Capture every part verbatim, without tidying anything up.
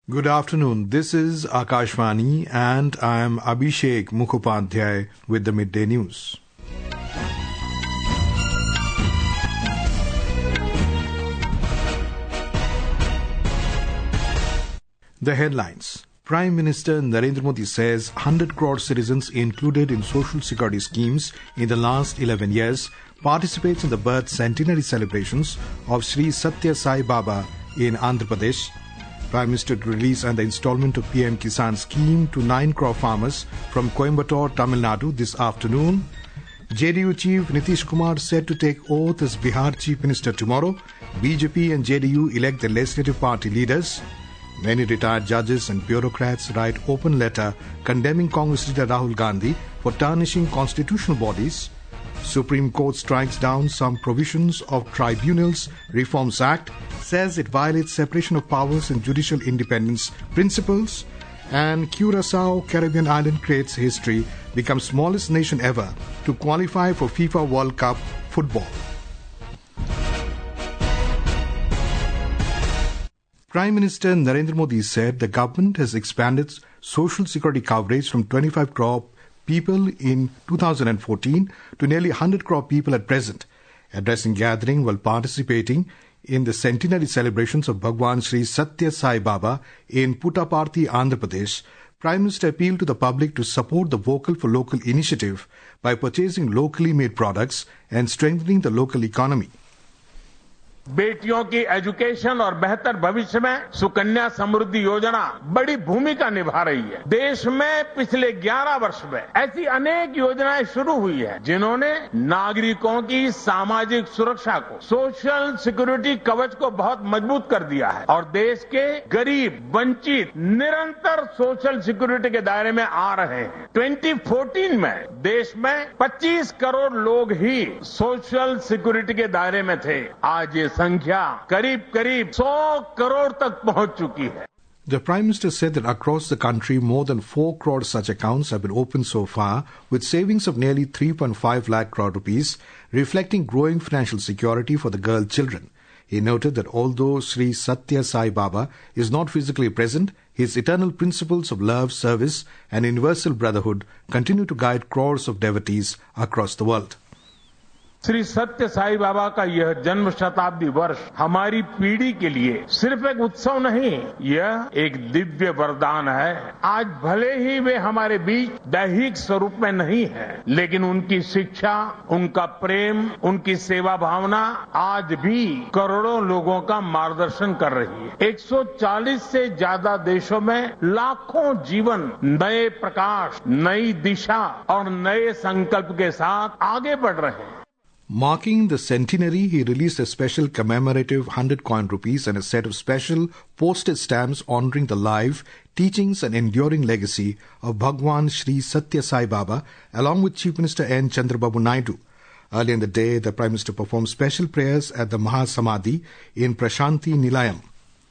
Good afternoon. This is Akashvani and I am Abhishek Mukhopadhyay with the Midday News. The headlines. Prime Minister Narendra Modi says one hundred crore citizens included in social security schemes in the last eleven years participates in the birth centenary celebrations of Sri Satya Sai Baba in Andhra Pradesh. Prime Minister to release and the installment of P M Kisan scheme to nine crore farmers from Coimbatore, Tamil Nadu this afternoon. J D U Chief Nitish Kumar set to take oath as Bihar Chief Minister tomorrow. B J P and J D U elect the legislative party leaders. Many retired judges and bureaucrats write open letter condemning Congress leader Rahul Gandhi for tarnishing constitutional bodies. Supreme Court strikes down some provisions of Tribunals Reforms Act, says it violates separation of powers and judicial independence principles. And Curacao, Caribbean island, creates history, becomes smallest nation ever to qualify for FIFA World Cup football. Prime Minister Narendra Modi said the government has expanded social security coverage from twenty-five crore people in two thousand fourteen to nearly one hundred crore people at present. Addressing gathering while participating in the centenary celebrations of Bhagwan Sri Satya Sai Baba in Puttaparthi, Andhra Pradesh, Prime Minister appealed to the public to support the Vocal for Local initiative by purchasing locally made products and strengthening the local economy. बेटियों की education और बेहतर भविष्य में सुकन्या समृद्धि योजना बड़ी भूमिका निभा रही है। देश में पिछले ग्यारह वर्ष में ऐसी अनेक योजनाएं शुरू हुई है जिन्होंने नागरिकों की सामाजिक सुरक्षा को, सोशल सिक्योरिटी कवच को बहुत मजबूत कर दिया है और देश के गरीब, वंचित निरंतर सोशल सिक्योरिटी के दायरे में आ रहे हैं। दो हज़ार चौदह में देश में पच्चीस करोड़ लोग ही सोशल सिक्योरिटी के दायरे में थे। आज ये संख्या करीब करीब सौ करोड़ तक पहुंच चुकी है। The Prime Minister said that across the country more than four crore such accounts have been opened so far with savings of nearly three point five lakh crore rupees, reflecting growing financial security for the girl children. He noted that although Sri Satya Sai Baba is not physically present, his eternal principles of love, service and universal brotherhood continue to guide crores of devotees across the world. Shri सत्य साई बाबा का यह जन्म शताब्दी वर्ष हमारी पीढ़ी के लिए सिर्फ एक उत्सव नहीं, यह एक दिव्य वरदान है। आज भले ही वे हमारे बीच दैहिक स्वरूप में नहीं है, लेकिन उनकी शिक्षा, उनका प्रेम, उनकी सेवा भावना आज भी करोड़ों लोगों का मार्गदर्शन कर रही है। एक सौ चालीस से ज्यादा देशों में लाखों जीवन नए प्रकाश, नई दिशा और नए संकल्प के साथ आगे बढ़ रहे हैं। Marking the centenary, he released a special commemorative one hundred coin rupees and a set of special postage stamps honoring the life, teachings and enduring legacy of Bhagwan Sri Satya Sai Baba, along with Chief Minister N. Chandrababu Naidu. Earlier in the day, the Prime Minister performed special prayers at the Mahasamadhi in Prashanti Nilayam.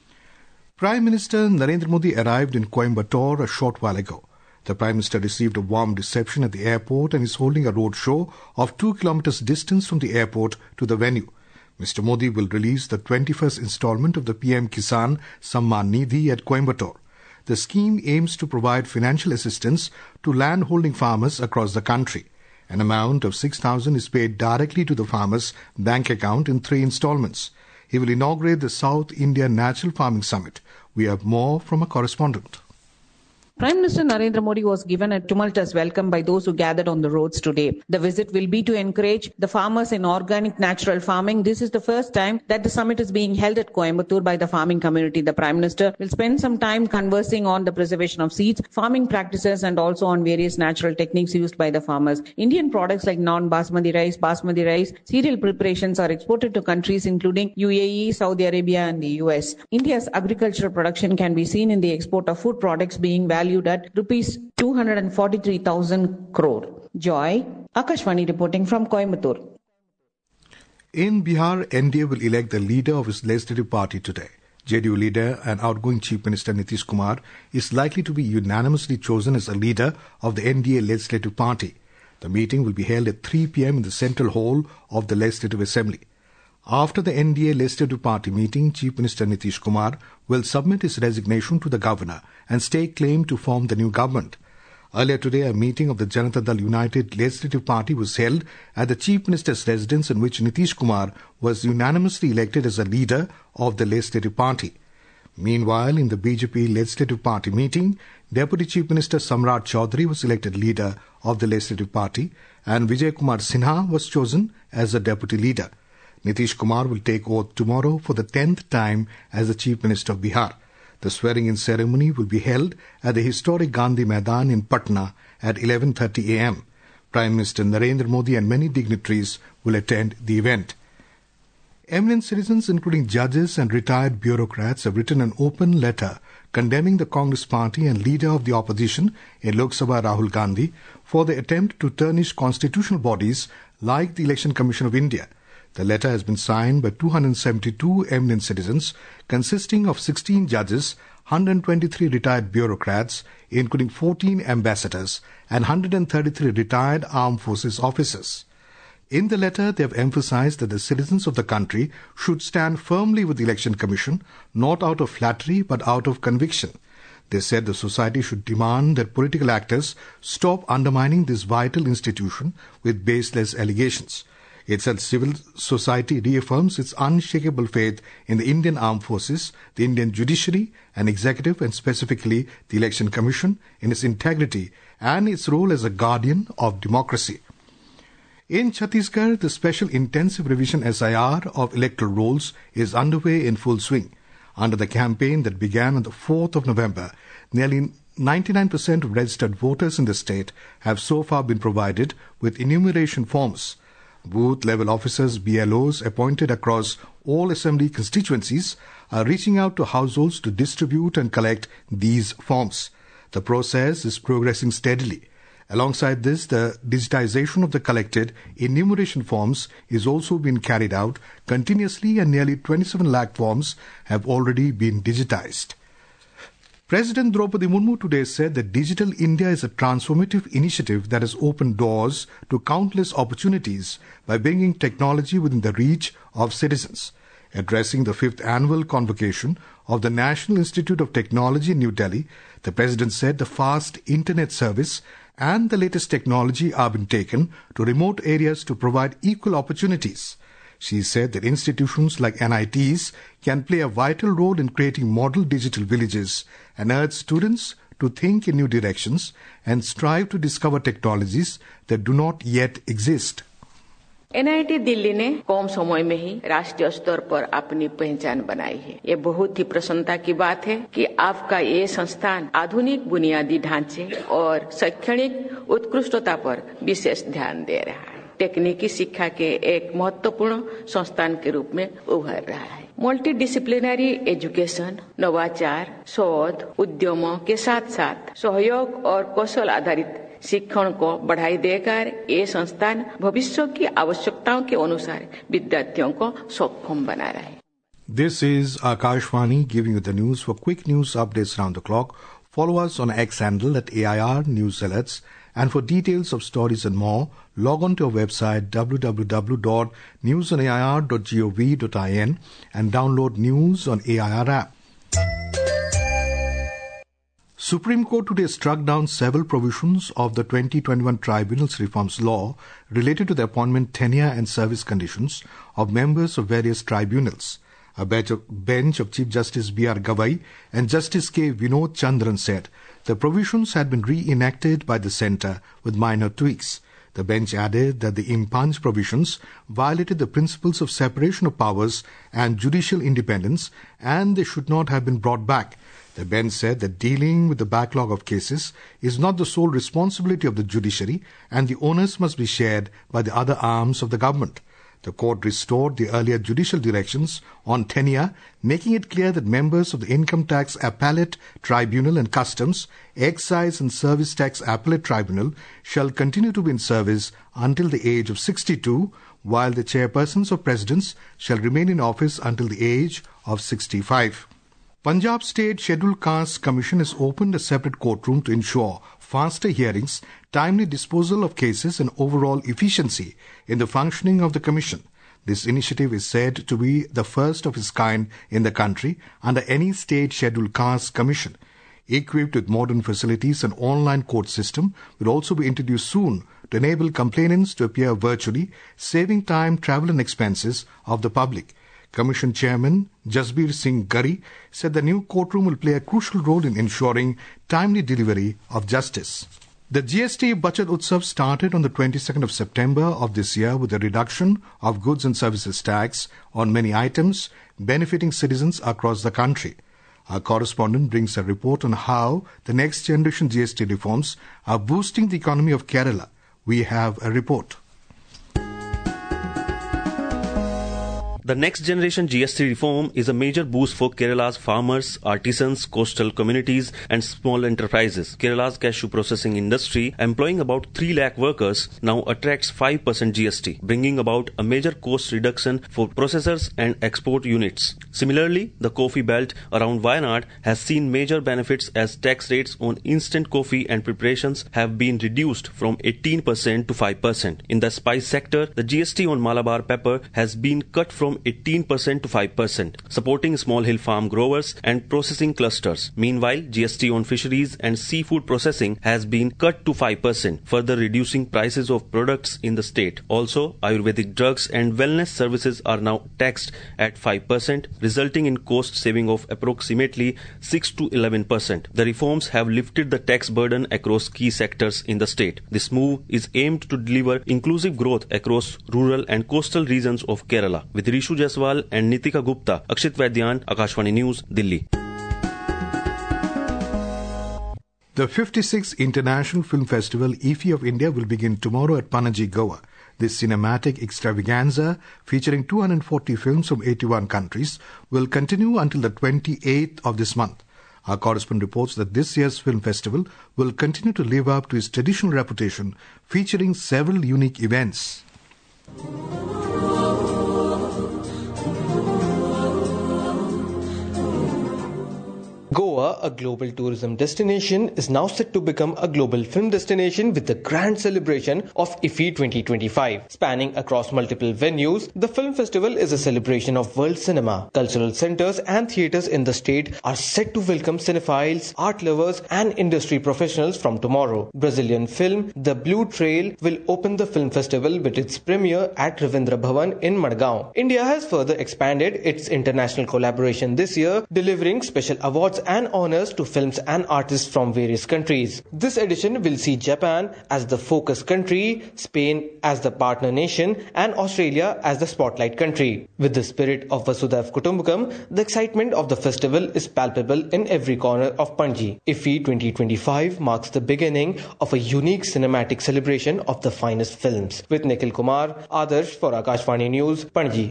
Prime Minister Narendra Modi arrived in Coimbatore a short while ago. The Prime Minister received a warm reception at the airport and is holding a road show of two kilometers distance from the airport to the venue. Mister Modi will release the twenty-first installment of the P M Kisan Samman Nidhi at Coimbatore. The scheme aims to provide financial assistance to land-holding farmers across the country. An amount of six thousand is paid directly to the farmer's bank account in three installments. He will inaugurate the South India Natural Farming Summit. We have more from a correspondent. Prime Minister Narendra Modi was given a tumultuous welcome by those who gathered on the roads today. The visit will be to encourage the farmers in organic natural farming. This is the first time that the summit is being held at Coimbatore by the farming community. The Prime Minister will spend some time conversing on the preservation of seeds, farming practices and also on various natural techniques used by the farmers. Indian products like non-basmati rice, basmati rice, cereal preparations are exported to countries including U A E, Saudi Arabia and the U S. India's agricultural production can be seen in the export of food products being valued at rupees two hundred forty-three thousand crore. Joy, Akashvani reporting from Coimbatore. In Bihar, N D A will elect the leader of its legislative party today. J D U leader and outgoing Chief Minister Nitish Kumar is likely to be unanimously chosen as a leader of the N D A legislative party. The meeting will be held at three p.m. in the central hall of the Legislative Assembly. After the N D A Legislative Party meeting, Chief Minister Nitish Kumar will submit his resignation to the governor and stake claim to form the new government. Earlier today, a meeting of the Janata Dal United Legislative Party was held at the Chief Minister's residence, in which Nitish Kumar was unanimously elected as a leader of the Legislative Party. Meanwhile, in the B J P Legislative Party meeting, Deputy Chief Minister Samrat Chaudhary was elected leader of the Legislative Party and Vijay Kumar Sinha was chosen as the deputy leader. Nitish Kumar will take oath tomorrow for the tenth time as the Chief Minister of Bihar. The swearing-in ceremony will be held at the historic Gandhi Maidan in Patna at eleven thirty a m Prime Minister Narendra Modi and many dignitaries will attend the event. Eminent citizens, including judges and retired bureaucrats, have written an open letter condemning the Congress Party and leader of the opposition in Lok Sabha, Rahul Gandhi, for the attempt to tarnish constitutional bodies like the Election Commission of India. The letter has been signed by two hundred seventy-two eminent citizens, consisting of sixteen judges, one hundred twenty-three retired bureaucrats, including fourteen ambassadors, and one hundred thirty-three retired armed forces officers. In the letter, they have emphasized that the citizens of the country should stand firmly with the Election Commission, not out of flattery but out of conviction. They said the society should demand that political actors stop undermining this vital institution with baseless allegations. It said civil society reaffirms its unshakable faith in the Indian Armed Forces, the Indian Judiciary and Executive, and specifically the Election Commission, in its integrity and its role as a guardian of democracy. In Chhattisgarh, the Special Intensive Revision S I R of electoral rolls is underway in full swing. Under the campaign that began on the fourth of November, nearly ninety-nine percent of registered voters in the state have so far been provided with enumeration forms. Booth-level officers, B L Os, appointed across all assembly constituencies are reaching out to households to distribute and collect these forms. The process is progressing steadily. Alongside this, the digitization of the collected enumeration forms is also being carried out continuously, and nearly twenty-seven lakh forms have already been digitized. President Draupadi Murmu today said that Digital India is a transformative initiative that has opened doors to countless opportunities by bringing technology within the reach of citizens. Addressing the fifth annual convocation of the National Institute of Technology in New Delhi, the President said the fast internet service and the latest technology are being taken to remote areas to provide equal opportunities. She said that institutions like N I Ts can play a vital role in creating model digital villages and urged students to think in new directions and strive to discover technologies that do not yet exist. N I T Delhi ने कम समय में ही राष्ट्रीय स्तर पर अपनी पहचान बनाई है। ये बहुत ही प्रसन्नता की बात है कि आपका ये संस्थान आधुनिक बुनियादी ढांचे और शैक्षणिक उत्कृष्टता पर विशेष ध्यान दे रहा है। तकनीकी शिक्षा के एक महत्वपूर्ण संस्थान के रूप में उभर रहा है। मल्टी डिसिप्लिनरी एजुकेशन, नवाचार, शोध, उद्यमों के साथ साथ सहयोग और कौशल आधारित शिक्षण को बढ़ाई देकर ये संस्थान भविष्य की आवश्यकताओं के अनुसार विद्यार्थियों को सक्षम बना रहा है। This is Akashvani giving you the news. For quick news updates around the clock, follow us on X handle at A I R News Alerts. And for details of stories and more, log on to our website w w w dot news on a i r dot gov dot in and download News on A I R app. Supreme Court today struck down several provisions of the twenty twenty-one Tribunals Reforms Law related to the appointment, tenure and service conditions of members of various tribunals. A bench of Chief Justice B R Gavai and Justice K. Vinod Chandran said the provisions had been reenacted by the centre with minor tweaks. The bench added that the impunged provisions violated the principles of separation of powers and judicial independence, and they should not have been brought back. The bench said that dealing with the backlog of cases is not the sole responsibility of the judiciary, and the onus must be shared by the other arms of the government. The court restored the earlier judicial directions on tenure, making it clear that members of the Income Tax Appellate Tribunal and Customs, Excise and Service Tax Appellate Tribunal shall continue to be in service until the age of sixty-two, while the chairpersons or presidents shall remain in office until the age of sixty-five. Punjab State Scheduled Castes Commission has opened a separate courtroom to ensure faster hearings, timely disposal of cases and overall efficiency in the functioning of the Commission. This initiative is said to be the first of its kind in the country under any state scheduled caste commission. Equipped with modern facilities, an online court system will also be introduced soon to enable complainants to appear virtually, saving time, travel and expenses of the public. Commission Chairman Jasbir Singh Gari said the new courtroom will play a crucial role in ensuring timely delivery of justice. The G S T Bachat Utsav started on the twenty-second of September of this year with a reduction of goods and services tax on many items, benefiting citizens across the country. Our correspondent brings a report on how the next generation G S T reforms are boosting the economy of Kerala. We have a report. The next generation G S T reform is a major boost for Kerala's farmers, artisans, coastal communities and small enterprises. Kerala's cashew processing industry, employing about three lakh workers, now attracts five percent G S T, bringing about a major cost reduction for processors and export units. Similarly, the coffee belt around Wayanad has seen major benefits as tax rates on instant coffee and preparations have been reduced from eighteen percent to five percent. In the spice sector, the G S T on Malabar pepper has been cut from eighteen percent to five percent, supporting small hill farm growers and processing clusters. Meanwhile, G S T on fisheries and seafood processing has been cut to five percent, further reducing prices of products in the state. Also, Ayurvedic drugs and wellness services are now taxed at five percent, resulting in cost saving of approximately six to eleven percent. The reforms have lifted the tax burden across key sectors in the state. This move is aimed to deliver inclusive growth across rural and coastal regions of Kerala. With Rishu Jaiswal and Nitika Gupta, Akshit Vaidyan, Akashvani News, Delhi. The fifty-sixth International Film Festival I F F I of India will begin tomorrow at Panaji, Goa. This cinematic extravaganza, featuring two hundred forty films from eighty-one countries, will continue until the twenty-eighth of this month. Our correspondent reports that this year's film festival will continue to live up to its traditional reputation, featuring several unique events. Goa, a global tourism destination, is now set to become a global film destination with the grand celebration of I F F I twenty twenty-five. Spanning across multiple venues, the film festival is a celebration of world cinema. Cultural centers and theatres in the state are set to welcome cinephiles, art lovers and industry professionals from tomorrow. Brazilian film The Blue Trail will open the film festival with its premiere at Ravindra Bhavan in Madgaon. India has further expanded its international collaboration this year, delivering special awards and honors to films and artists from various countries. This edition will see Japan as the focus country, Spain as the partner nation and Australia as the spotlight country. With the spirit of Vasudhaiv Kutumbakam, the excitement of the festival is palpable in every corner of Panaji. I F F I twenty twenty-five marks the beginning of a unique cinematic celebration of the finest films. With Nikhil Kumar, Adarsh for Akashvani News, Panaji.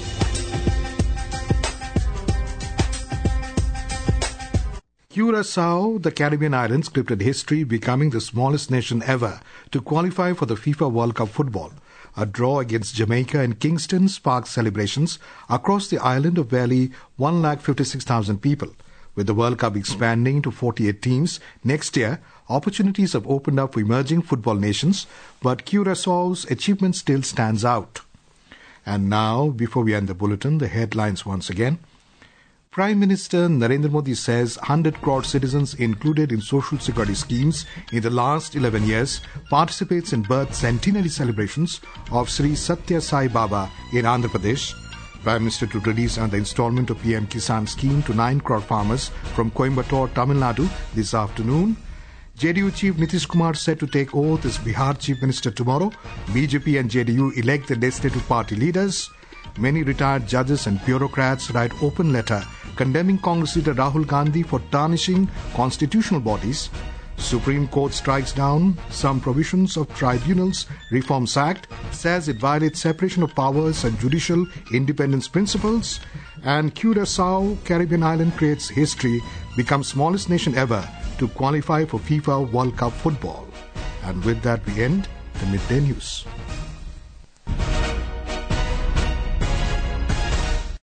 Curacao, the Caribbean islands, scripted history, becoming the smallest nation ever to qualify for the FIFA World Cup football. A draw against Jamaica and Kingston sparked celebrations across the island of barely one lakh fifty-six thousand people. With the World Cup expanding to forty-eight teams next year, opportunities have opened up for emerging football nations, but Curaçao's achievement still stands out. And now, before we end the bulletin, the headlines once again. Prime Minister Narendra Modi says one hundred crore citizens included in social security schemes in the last eleven years participates in birth centenary celebrations of Sri Satya Sai Baba in Andhra Pradesh. Prime Minister to release another installment of P M Kisan scheme to nine crore farmers from Coimbatore, Tamil Nadu this afternoon. J D U Chief Nitish Kumar set to take oath as Bihar Chief Minister tomorrow. B J P and J D U elect the legislative party leaders. Many retired judges and bureaucrats write open letter condemning Congress leader Rahul Gandhi for tarnishing constitutional bodies. Supreme Court strikes down some provisions of Tribunals Reforms Act, says it violates separation of powers and judicial independence principles. And Curaçao, Caribbean island, creates history, becomes smallest nation ever to qualify for FIFA World Cup football. And with that we end the Midday News.